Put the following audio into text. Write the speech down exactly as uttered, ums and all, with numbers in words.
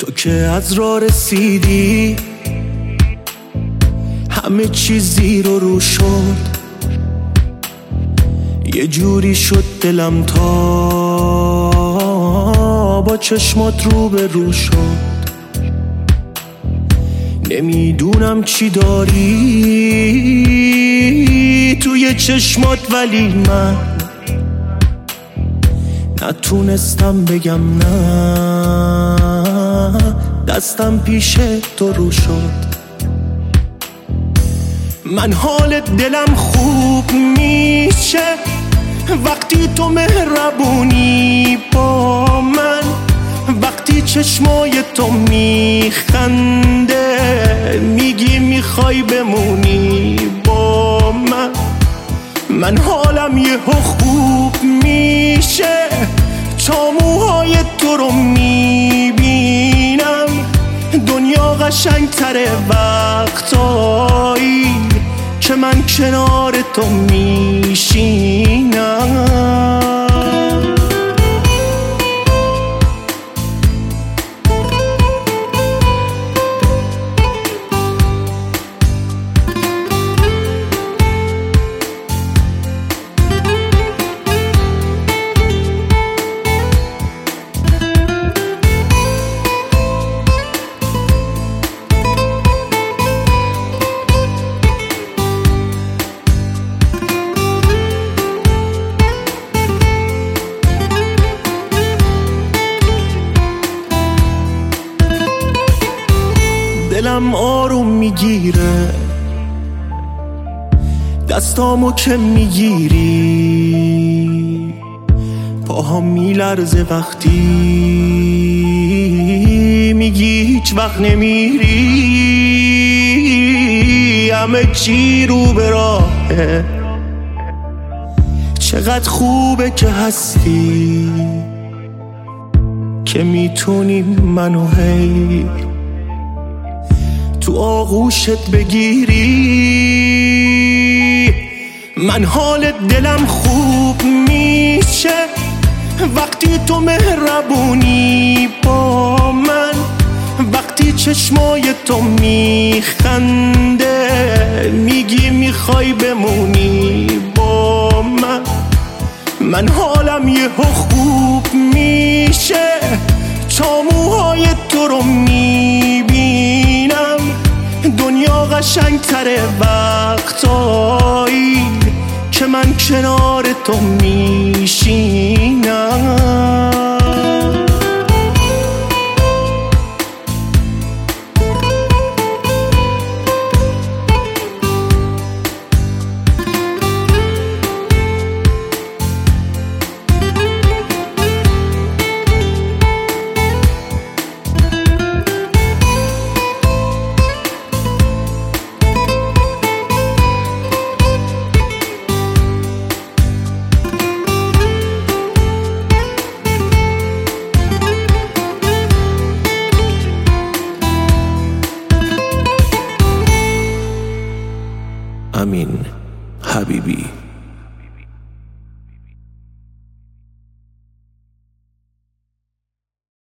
تو که از راه رسیدی همه چیز زیر و رو شد، یه جوری شد دلم تا با چشمات رو به رو شد. نمیدونم چی داری توی چشمات، ولی من نتونستم بگم نه، دستم پیش تو رو شد. من حال دلم خوب میشه وقتی تو مهربونی با من، وقتی چشمای تو میخنده میگی میخوای بمونی با من. من حالم یهو خوب میشه تا موهای تو رو میبینم، دنیا قشنگ تره وقتایی که من کنار تو میشینم. دلم آروم میگیره دستامو که میگیری، پاها میلرزه وقتی میگی هیچ وقت نمیری. همه چی رو به راهه، چقدر خوبه که هستی که میتونی منو هی تو آغوشت بگیری. من حال دلم خوب میشه وقتی تو مهربونی با من، وقتی چشمای تو میخنده میگی میخوای بمونی با من. من حالم یهو خوب میشه تا موهای تو رو میبینم، دنیا قشنگ تره وقتایی که من کنار تو میشینم. امین حبیبی.